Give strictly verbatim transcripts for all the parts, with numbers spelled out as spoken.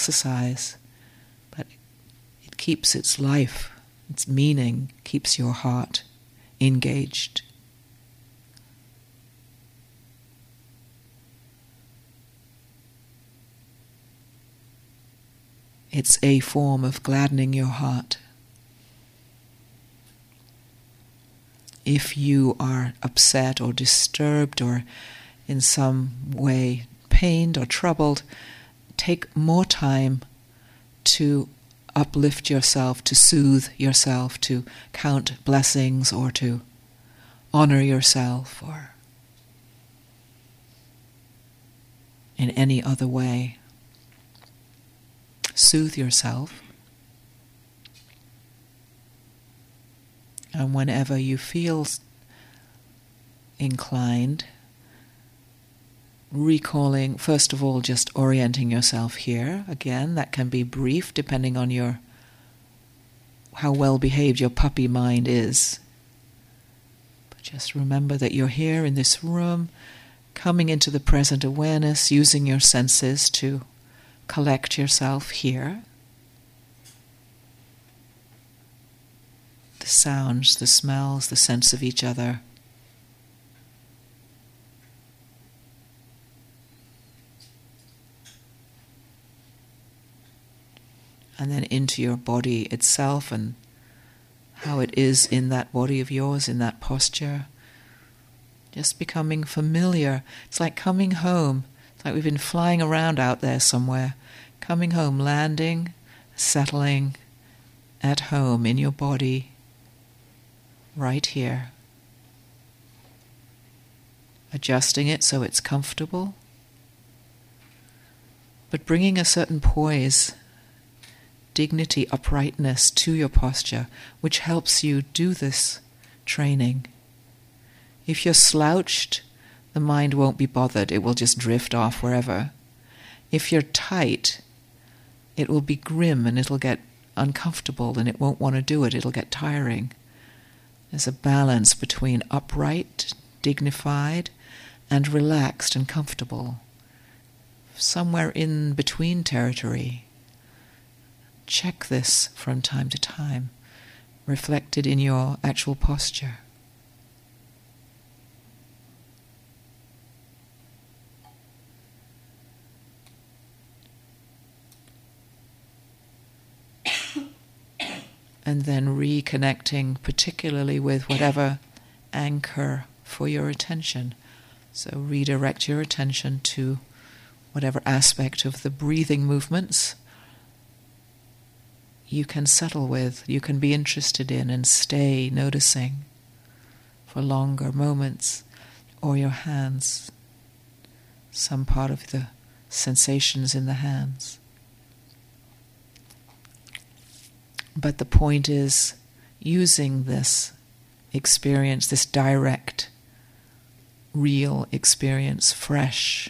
exercise, but it keeps its life, its meaning, keeps your heart engaged. It's a form of gladdening your heart. If you are upset or disturbed or in some way pained or troubled, take more time to uplift yourself, to soothe yourself, to count blessings or to honor yourself or in any other way. Soothe yourself. And whenever you feel inclined, recalling, first of all, just orienting yourself here. Again, that can be brief depending on your how well behaved your puppy mind is. But just remember that you're here in this room, coming into the present awareness, using your senses to collect yourself here. The sounds, the smells, the sense of each other. And then into your body itself and how it is in that body of yours, in that posture. Just becoming familiar. It's like coming home. It's like we've been flying around out there somewhere. Coming home, landing, settling at home in your body, right here. Adjusting it so it's comfortable, but bringing a certain poise, dignity, uprightness to your posture, which helps you do this training. If you're slouched, the mind won't be bothered. It will just drift off wherever. If you're tight, it will be grim and it'll get uncomfortable and it won't want to do it. It'll get tiring. There's a balance between upright, dignified, and relaxed and comfortable. Somewhere in between territory. Check this from time to time, reflected in your actual posture. And then reconnecting particularly with whatever anchor for your attention. So redirect your attention to whatever aspect of the breathing movements you can settle with, you can be interested in and stay noticing for longer moments, or your hands, some part of the sensations in the hands. But the point is using this experience, this direct, real experience, fresh,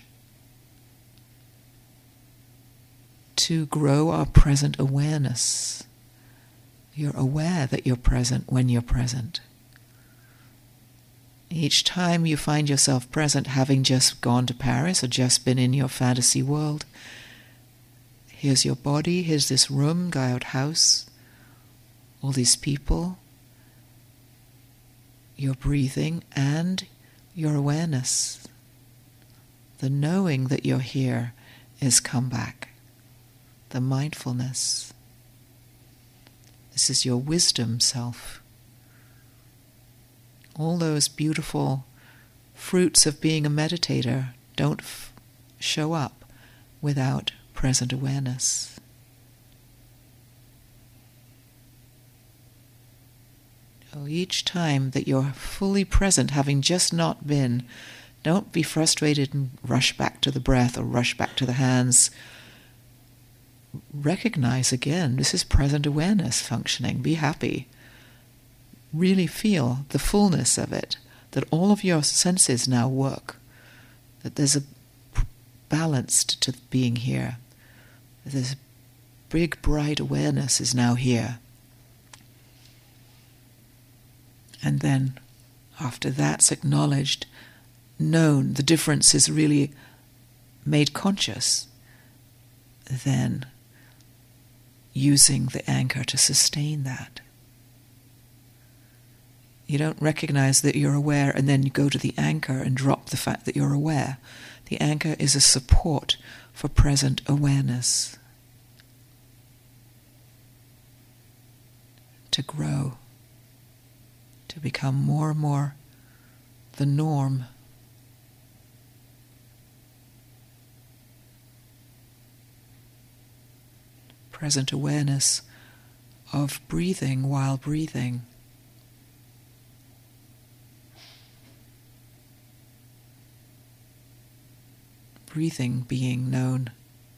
to grow our present awareness. You're aware that you're present when you're present. Each time you find yourself present, having just gone to Paris or just been in your fantasy world, here's your body, here's this room, Gayot House, all these people, your breathing, and your awareness. The knowing that you're here is come back. The mindfulness. This is your wisdom self. All those beautiful fruits of being a meditator don't f- show up without present awareness. So each time that you're fully present, having just not been, don't be frustrated and rush back to the breath or rush back to the hands. Recognize again, this is present awareness functioning. Be happy. Really feel the fullness of it, that all of your senses now work, that there's a balance to being here. This big, bright awareness is now here. And then, after that's acknowledged, known, the difference is really made conscious, then using the anchor to sustain that. You don't recognize that you're aware and then you go to the anchor and drop the fact that you're aware. The anchor is a support for present awareness to grow, to become more and more the norm. Present awareness of breathing while breathing. Breathing being known.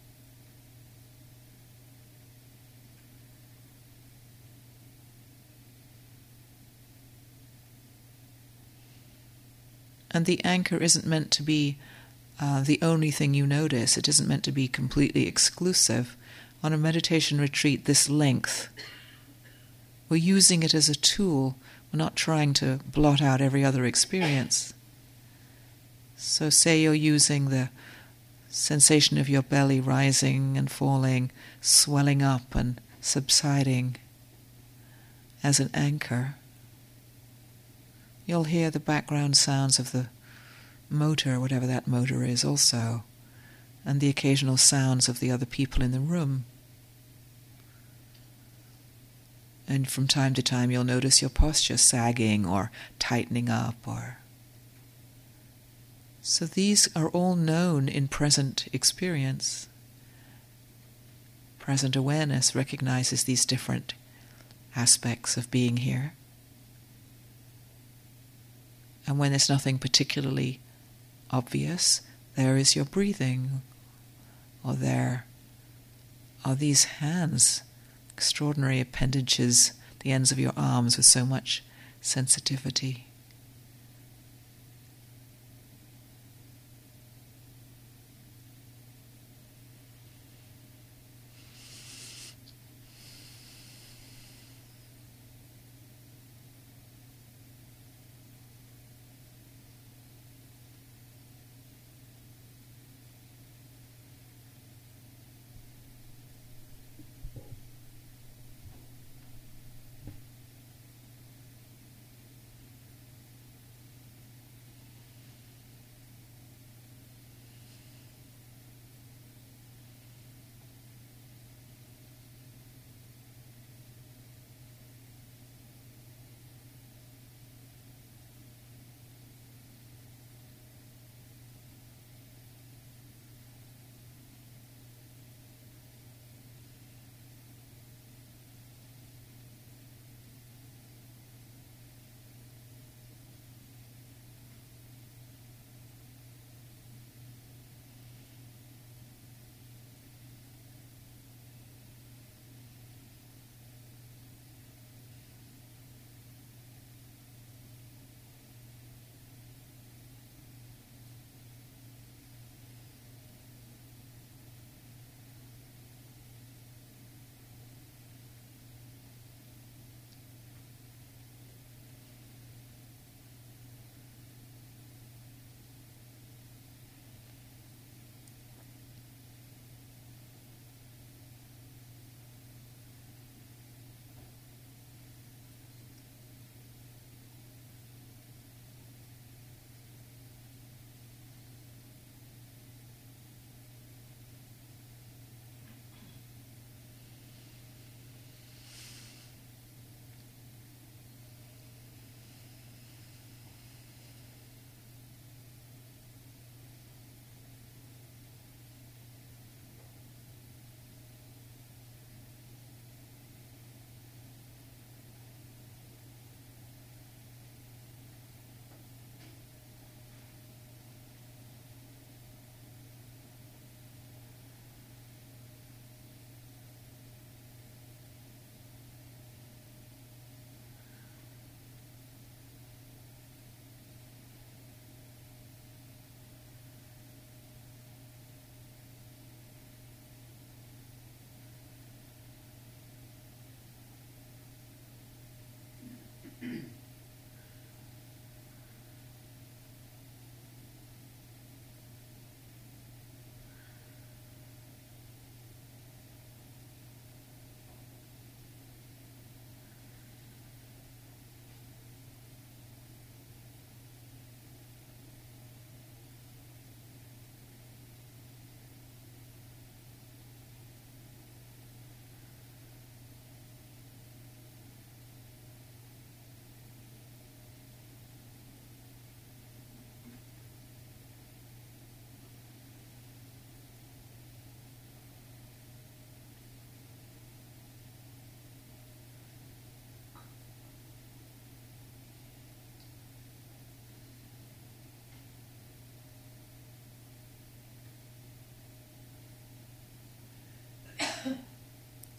And the anchor isn't meant to be uh, the only thing you notice. It isn't meant to be completely exclusive. On a meditation retreat this length, we're using it as a tool. We're not trying to blot out every other experience. So say you're using the sensation of your belly rising and falling, swelling up and subsiding as an anchor. You'll hear the background sounds of the motor, whatever that motor is also, and the occasional sounds of the other people in the room. And from time to time you'll notice your posture sagging or tightening up. or So these are all known in present experience. Present awareness recognizes these different aspects of being here. And when there's nothing particularly obvious, there is your breathing, or there are these hands, extraordinary appendages, the ends of your arms with so much sensitivity.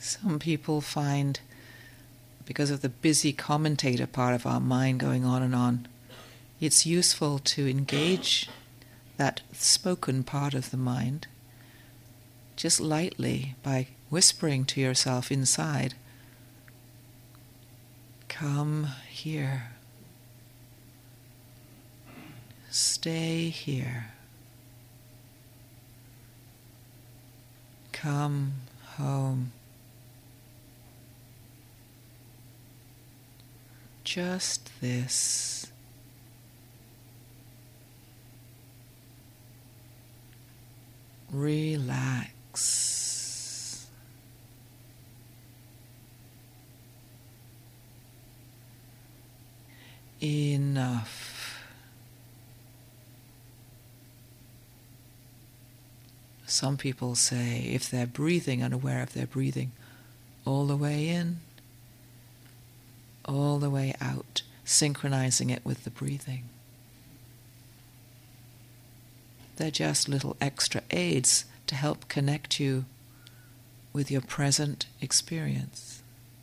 Some people find, because of the busy commentator part of our mind going on and on, it's useful to engage that spoken part of the mind just lightly by whispering to yourself inside, come here, stay here, come home. Just this. Relax. Enough. Some people say if they're breathing, unaware of their breathing, all the way in, all the way out, synchronizing it with the breathing. They're just little extra aids to help connect you with your present experience.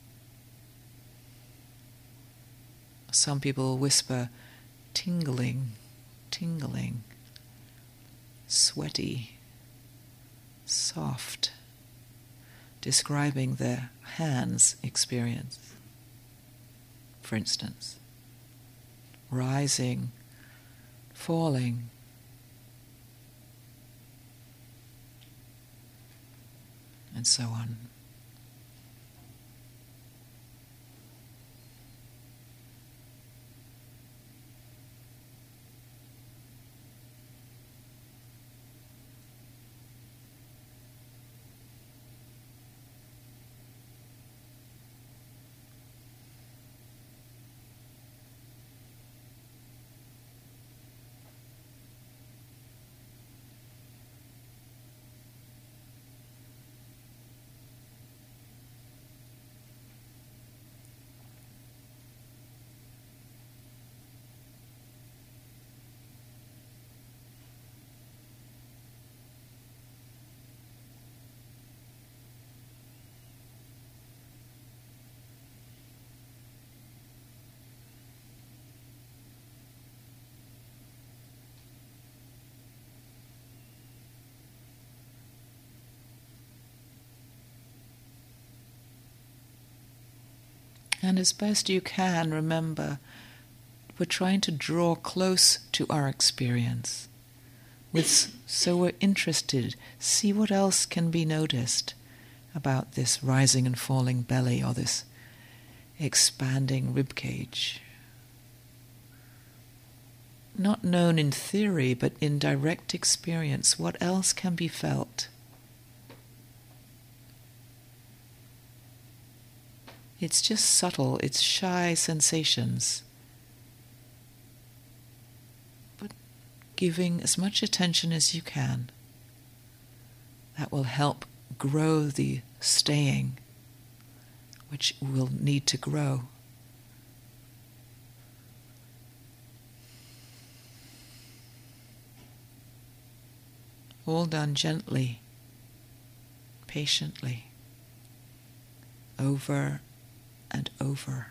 Some people whisper, tingling, tingling, sweaty, soft, describing their hands' experience. For instance, rising, falling, and so on. And as best you can, remember, we're trying to draw close to our experience. With, so we're interested, see what else can be noticed about this rising and falling belly or this expanding rib cage. Not known in theory, but in direct experience, what else can be felt? It's just subtle, it's shy sensations. But giving as much attention as you can, that will help grow the staying, which will need to grow. All done gently, patiently, over and over.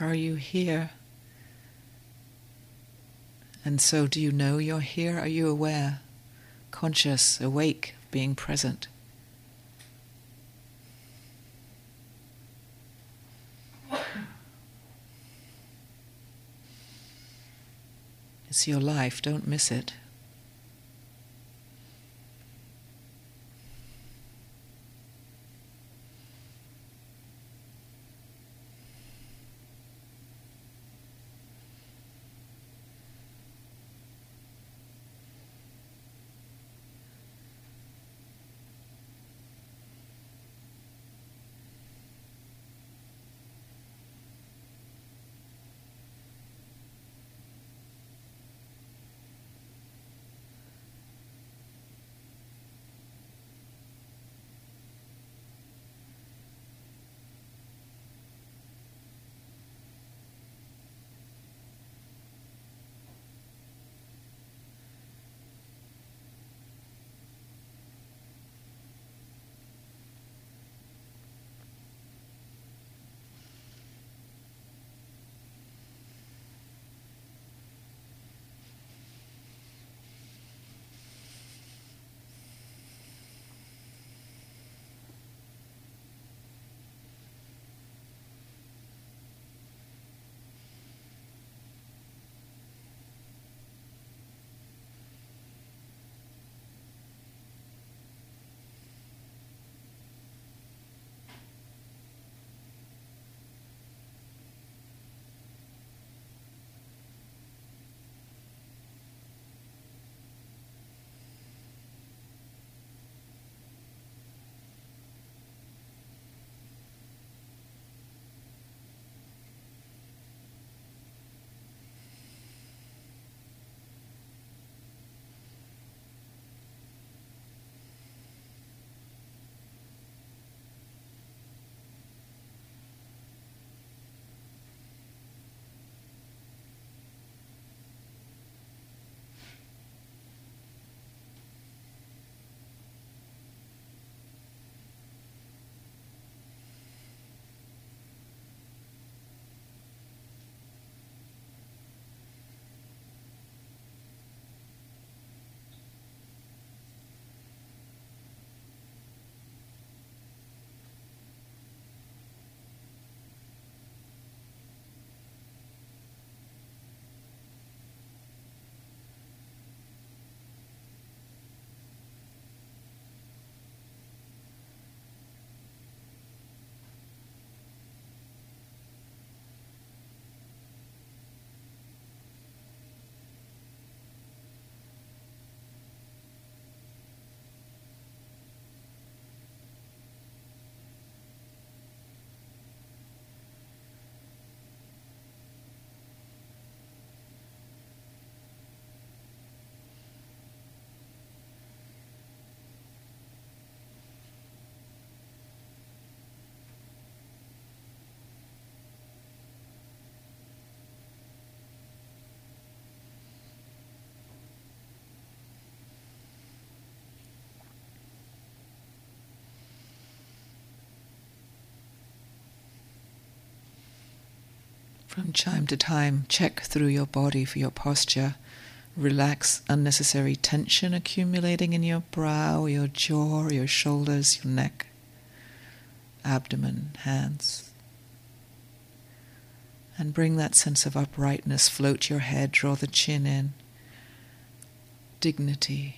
Are you here? And so do you know you're here? Are you aware, conscious, awake, being present? It's your life, don't miss it. From time to time, check through your body for your posture. Relax unnecessary tension accumulating in your brow, your jaw, your shoulders, your neck, abdomen, hands. And bring that sense of uprightness, float your head, draw the chin in. Dignity.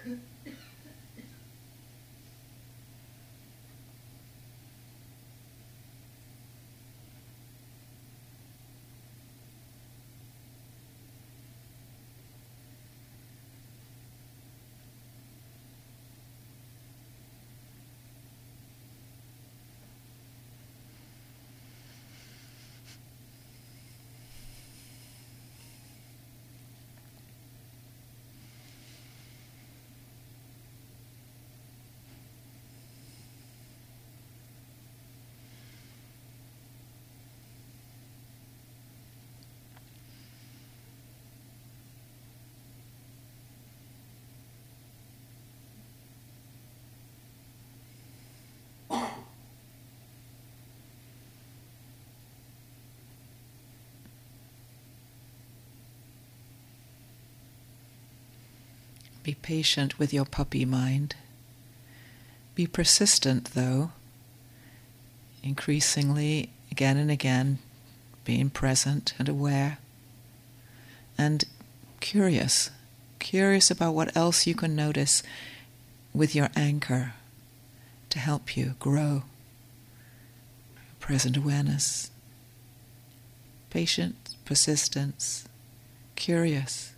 Be patient with your puppy mind. Be persistent, though, increasingly, again and again, being present and aware, and curious, curious about what else you can notice with your anchor to help you grow. Present awareness, patience, persistence, curious.